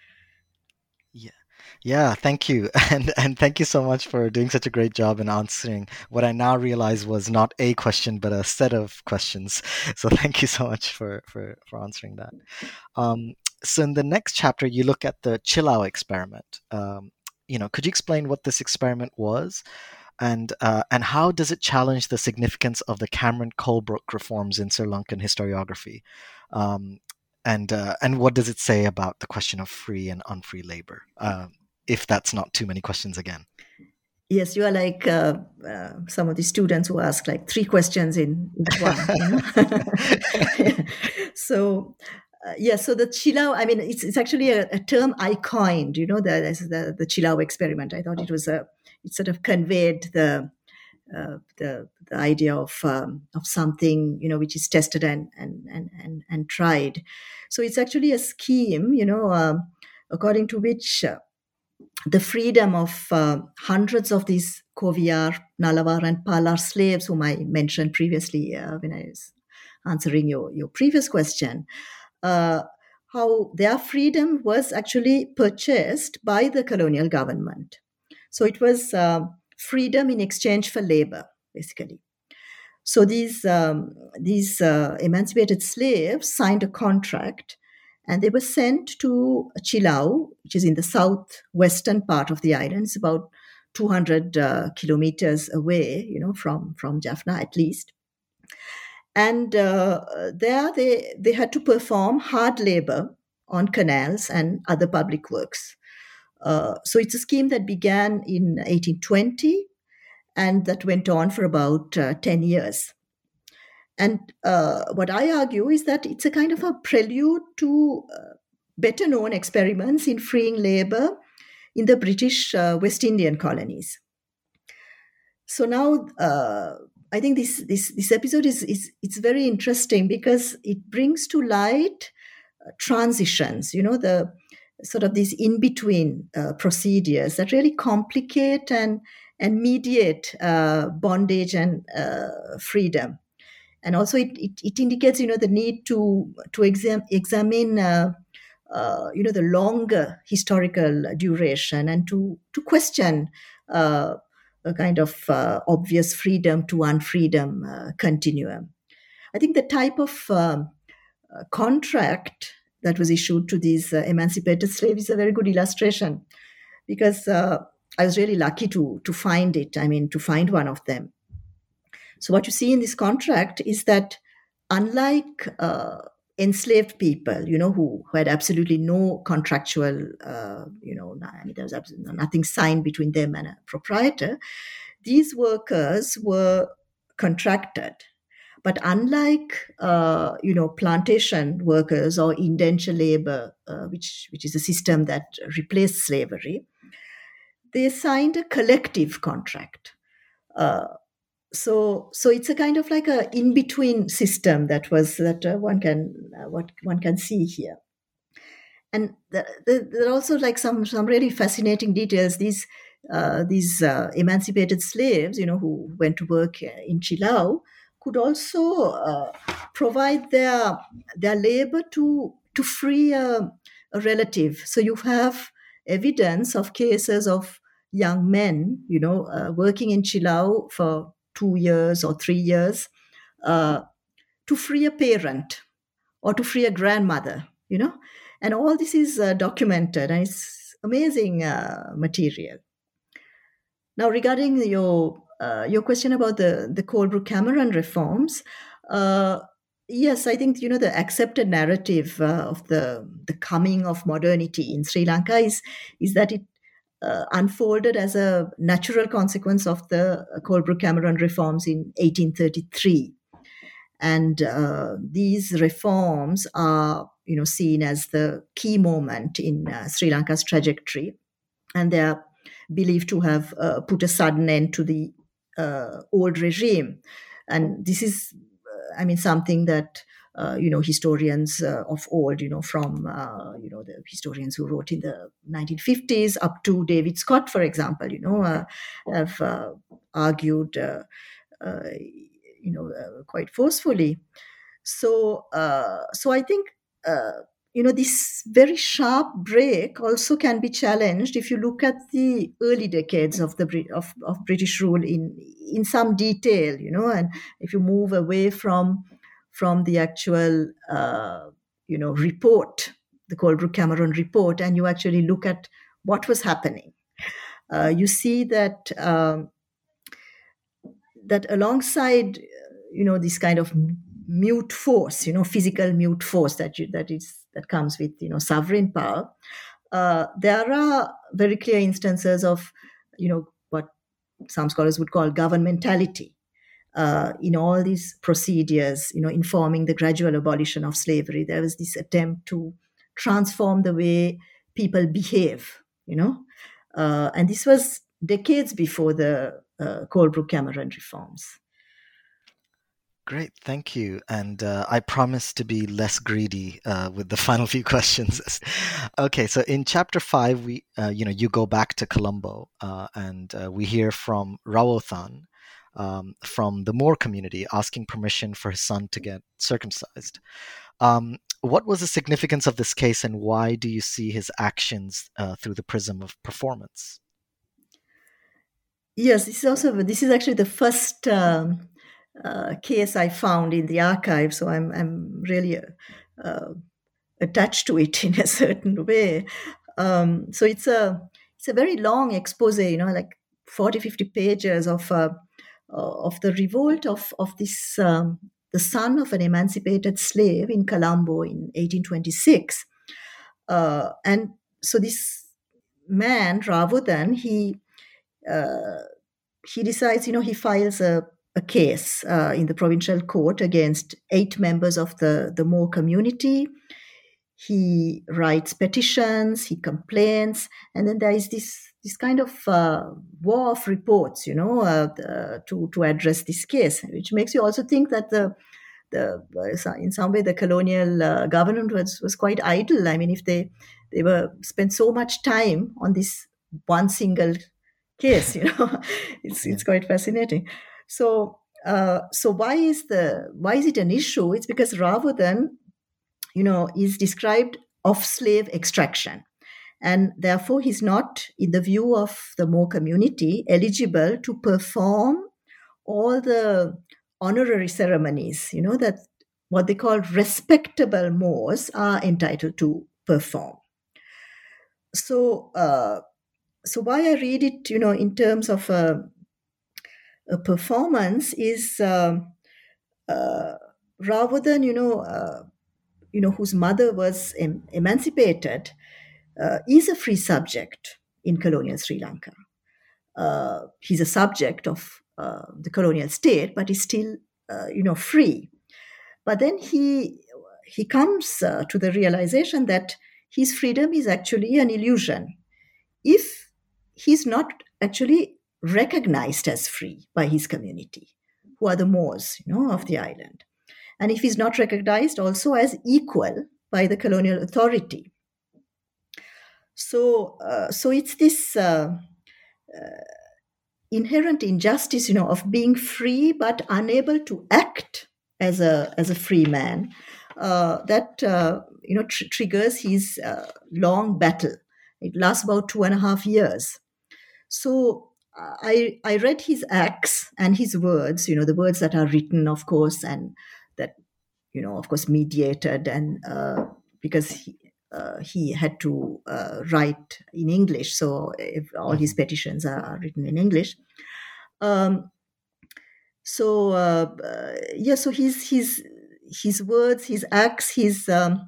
Yeah, thank you. And thank you so much for doing such a great job in answering what I now realize was not a question, but a set of questions. So thank you so much for answering that. So in the next chapter, you look at the Chilau experiment. Could you explain what this experiment was? And how does it challenge the significance of the Cameron Colebrook reforms in Sri Lankan historiography? And what does it say about the question of free and unfree labor? If that's not too many questions again. Yes, you are like some of the students who ask like 3 questions in one. So the Chilau, I mean, it's actually a term I coined, the Chilau experiment. I thought it sort of conveyed the idea of something, which is tested and tried. So it's actually a scheme, according to which the freedom of hundreds of these Koviar, Nalavar, and Palar slaves, whom I mentioned previously when I was answering your previous question, how their freedom was actually purchased by the colonial government. So it was freedom in exchange for labor, basically. So these emancipated slaves signed a contract, and they were sent to Chilau, which is in the southwestern part of the island. It's about 200 kilometers away, from Jaffna at least. And there they had to perform hard labor on canals and other public works. So it's a scheme that began in 1820 and that went on for about 10 years. And what I argue is that it's a kind of a prelude to better known experiments in freeing labor in the British West Indian colonies. So now I think this episode it's very interesting because it brings to light transitions, the sort of these in-between procedures that really complicate and mediate bondage and freedom. And also it indicates, the need to examine, the longer historical duration and to question a kind of obvious freedom to unfreedom continuum. I think the type of contract that was issued to these emancipated slaves is a very good illustration because I was really lucky to find it. I mean, to find one of them. So what you see in this contract is that unlike enslaved people, who had absolutely no contractual, there was absolutely nothing signed between them and a proprietor, these workers were contracted. But unlike, plantation workers or indenture labor, which is a system that replaced slavery, they signed a collective contract. So it's a kind of like a in-between system that one can see here. And there are also like some really fascinating details. These these emancipated slaves, who went to work in Chilau, could also provide their labor to free a relative. So you have evidence of cases of young men, working in Chilau for 2 years or 3 years to free a parent or to free a grandmother, and all this is documented, and it's amazing material. Now, regarding your question about the Colebrook Cameron reforms, yes, I think the accepted narrative of the coming of modernity in Sri Lanka is that it unfolded as a natural consequence of the Colebrook Cameron reforms in 1833. And these reforms are, seen as the key moment in Sri Lanka's trajectory, and they are believed to have put a sudden end to the old regime. And this is, something that historians of old, from the historians who wrote in the 1950s up to David Scott, for example, have argued. Quite forcefully. So I think this very sharp break also can be challenged if you look at the early decades of British rule in some detail, and if you move away from the actual report, the Colebrook Cameron report, and you actually look at what was happening, you see that that alongside this kind of mute force, physical mute force that comes with sovereign power, there are very clear instances of what some scholars would call governmentality in all these procedures, informing the gradual abolition of slavery. There was this attempt to transform the way people behave, and this was decades before the Colebrook Cameron reforms. Great, thank you. And I promise to be less greedy with the final few questions. Okay, so in chapter 5, we, you go back to Colombo, and we hear from Rawothan from the Moor community asking permission for his son to get circumcised. What was the significance of this case, and why do you see his actions through the prism of performance? Yes, this is actually the first case I found in the archive, so I'm really attached to it in a certain way. So it's a very long expose, like 40-50 pages of the revolt of this the son of an emancipated slave in Colombo in 1826, and so this man Rawothan, he decides, he files a case in the provincial court against 8 members of the Moor community. He writes petitions, he complains, and then there is this kind of war of reports, to address this case, which makes you also think that in some way the colonial government was quite idle. I mean, if they were spent so much time on this one single case, it's quite fascinating. So why is it an issue? It's because Rawothan, is described of slave extraction, and therefore he's not, in the view of the Moor community, eligible to perform all the honorary ceremonies, that what they call respectable Moors are entitled to perform. So why I read it, in terms of a performance is Rawothan, whose mother was emancipated, is a free subject in colonial Sri Lanka. He's a subject of the colonial state, but he's still, free. But then he comes to the realization that his freedom is actually an illusion if he's not actually recognized as free by his community, who are the Moors, of the island. And if he's not recognized also as equal by the colonial authority. So it's this inherent injustice, of being free but unable to act as a free man, that triggers his long battle. It lasts about 2.5 years. So I read his acts and his words, the words that are written, of course, and that, of course, mediated, and because he had to write in English, so if all his petitions are written in English. So his words, his acts, his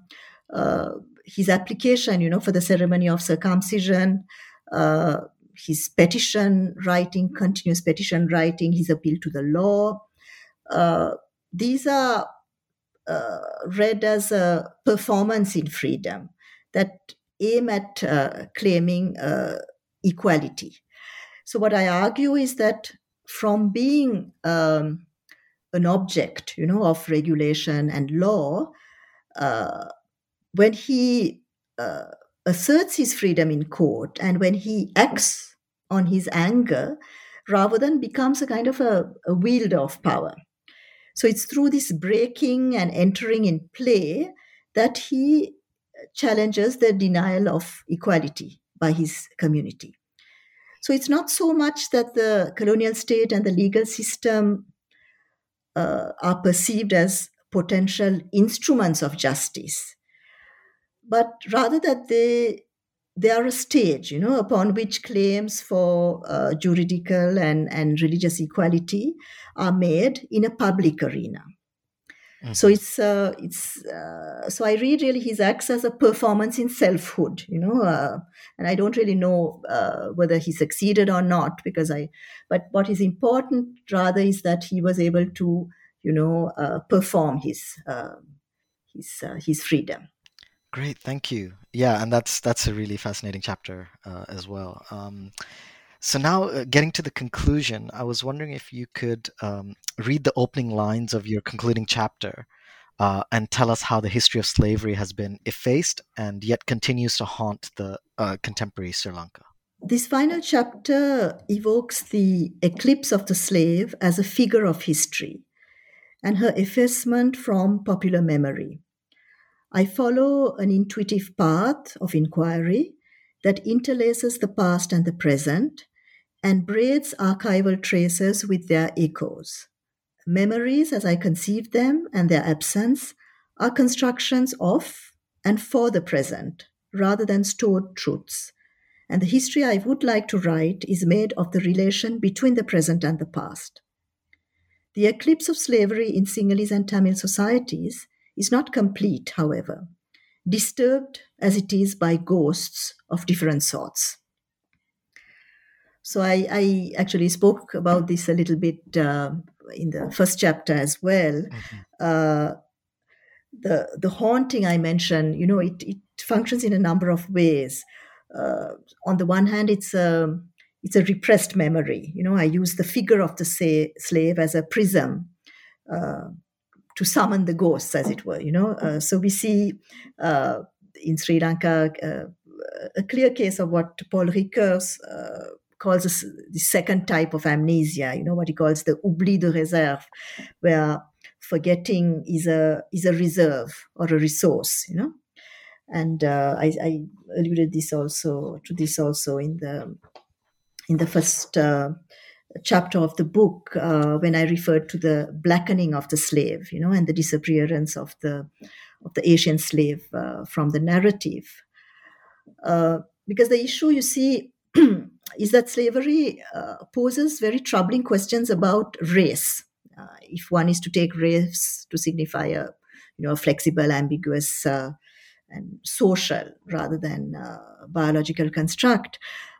application, for the ceremony of circumcision, his petition writing, continuous petition writing, his appeal to the law, these are read as a performance in freedom that aim at claiming equality. So what I argue is that from being an object, of regulation and law, when he asserts his freedom in court and when he acts on his anger, rather than becomes a kind of a wielder of power. So it's through this breaking and entering in play that he challenges the denial of equality by his community. So it's not so much that the colonial state and the legal system are perceived as potential instruments of justice, but rather that they are a stage, upon which claims for juridical and religious equality are made in a public arena. Mm-hmm. So so I read really his acts as a performance in selfhood, and I don't really know whether he succeeded or not, but what is important rather is that he was able to, perform his freedom. Great, thank you. Yeah, and that's a really fascinating chapter as well. So now, getting to the conclusion, I was wondering if you could read the opening lines of your concluding chapter and tell us how the history of slavery has been effaced and yet continues to haunt the contemporary Sri Lanka. This final chapter evokes the eclipse of the slave as a figure of history and her effacement from popular memory. I follow an intuitive path of inquiry that interlaces the past and the present and braids archival traces with their echoes. Memories, as I conceive them, and their absence are constructions of and for the present, rather than stored truths. And the history I would like to write is made of the relation between the present and the past. The eclipse of slavery in Sinhalese and Tamil societies is not complete, however, disturbed as it is by ghosts of different sorts. So I actually spoke about this a little bit in the first chapter as well. Mm-hmm. The haunting I mentioned, it functions in a number of ways. On the one hand, it's a repressed memory. I use the figure of the slave as a prism to summon the ghosts, as it were. So we see in Sri Lanka a clear case of what Paul Ricoeur calls the second type of amnesia, what he calls the oubli de réserve, where forgetting is a reserve or a resource, And I alluded to this also in the first chapter of the book when I referred to the blackening of the slave, and the disappearance of the Asian slave from the narrative, because the issue, you see, is that slavery poses very troubling questions about race. If one is to take race to signify a flexible, ambiguous, and social rather than biological construct,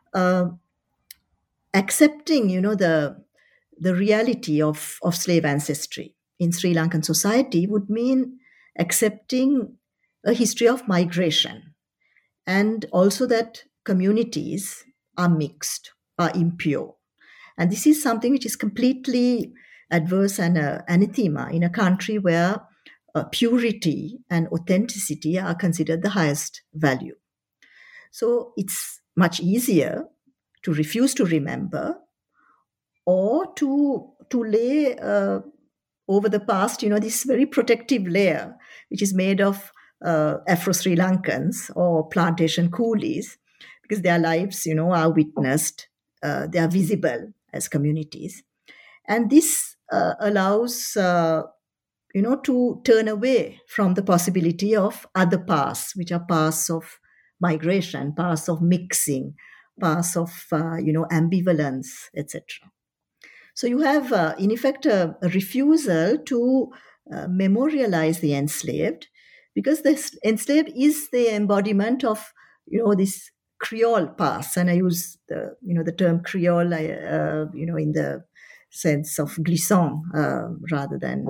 accepting, the reality of slave ancestry in Sri Lankan society would mean accepting a history of migration, and also that communities are mixed, are impure. And this is something which is completely adverse and anathema in a country where purity and authenticity are considered the highest value. So it's much easier to refuse to remember, or to lay over the past, this very protective layer, which is made of Afro-Sri Lankans or plantation coolies, because their lives, are witnessed, they are visible as communities. And this allows, to turn away from the possibility of other paths, which are paths of migration, paths of mixing, paths of, ambivalence, etc. So you have, in effect, a refusal to memorialize the enslaved, because the enslaved is the embodiment of, this Creole past. And I use the term Creole, in the sense of glissant, rather than,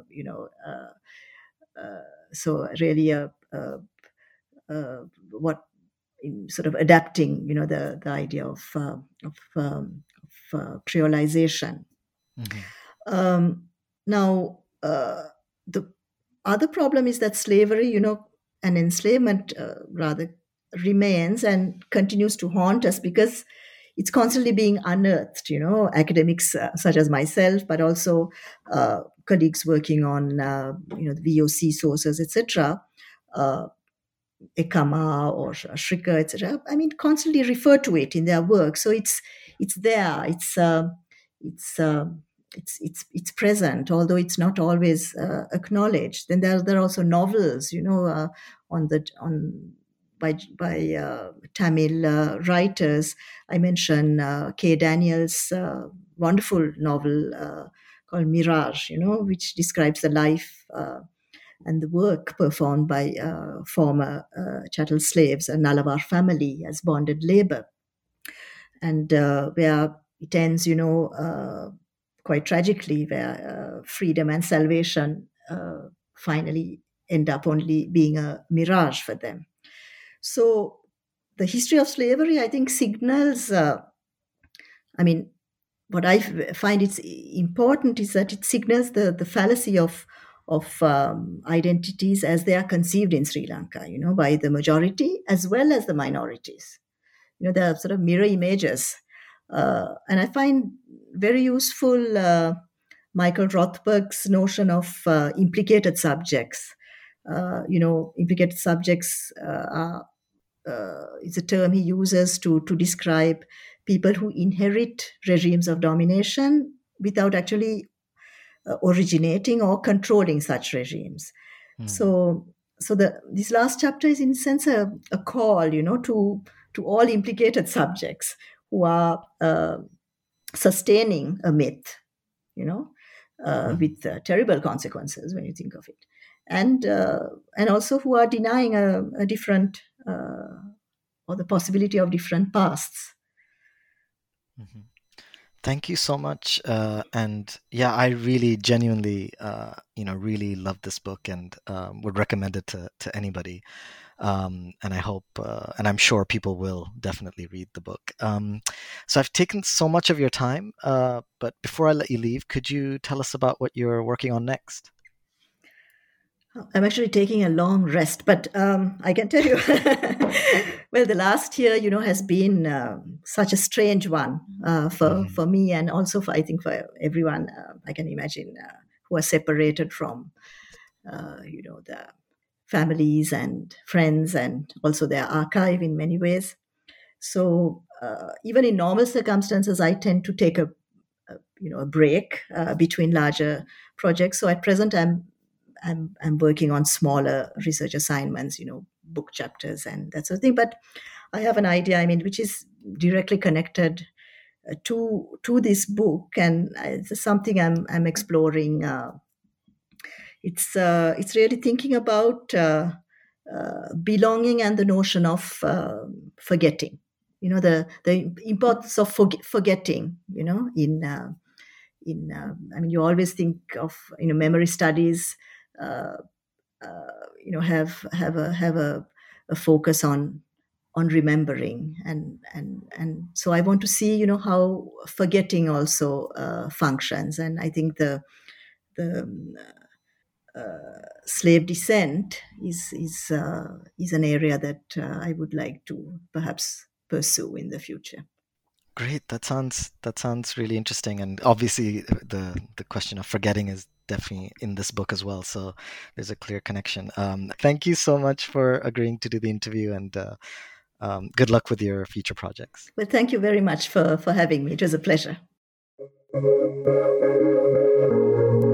so really what in sort of adapting, the idea of creolization. Now, the other problem is that slavery, and enslavement rather remains and continues to haunt us, because it's constantly being unearthed. Academics such as myself, but also colleagues working on the VOC sources, etc. Ekama or Schricker, etc. I mean, constantly refer to it in their work. So it's there. It's present, although it's not always acknowledged. Then there are also novels, by Tamil writers. I mentioned K. Daniels' wonderful novel called Mirage, which describes the life and the work performed by former chattel slaves, a Nalavar family, as bonded labor. And where it ends, quite tragically, where freedom and salvation finally end up only being a mirage for them. So the history of slavery, I think, signals, what I find it's important is that it signals the fallacy of identities as they are conceived in Sri Lanka, by the majority as well as the minorities. They are sort of mirror images. And I find very useful Michael Rothberg's notion of implicated subjects. Implicated subjects is a term he uses to describe people who inherit regimes of domination without actually originating or controlling such regimes. So this last chapter is, in a sense, a call, to all implicated subjects who are sustaining a myth, with terrible consequences when you think of it, and also who are denying a different or the possibility of different pasts. Mm-hmm. Thank you so much. And yeah, I really genuinely, really love this book and would recommend it to anybody. And I hope, and I'm sure people will definitely read the book. So I've taken so much of your time, but before I let you leave, could you tell us about what you're working on next? I'm actually taking a long rest, but I can tell you, well, the last year, has been such a strange one for me, and also I think for everyone, I can imagine, who are separated from, the families and friends, and also their archive in many ways. So even in normal circumstances, I tend to take a break between larger projects. So at present, I'm working on smaller research assignments, book chapters and that sort of thing. But I have an idea, which is directly connected to this book, and it's something I'm exploring. It's really thinking about belonging and the notion of forgetting. The importance of forgetting. You always think of memory studies. Have a focus on remembering, and so I want to see how forgetting also functions. And I think the slave descent is an area that I would like to perhaps pursue in the future. Great. That sounds really interesting. And obviously the question of forgetting is definitely in this book as well. So there's a clear connection. Thank you so much for agreeing to do the interview, and good luck with your future projects. Well, thank you very much for having me. It was a pleasure.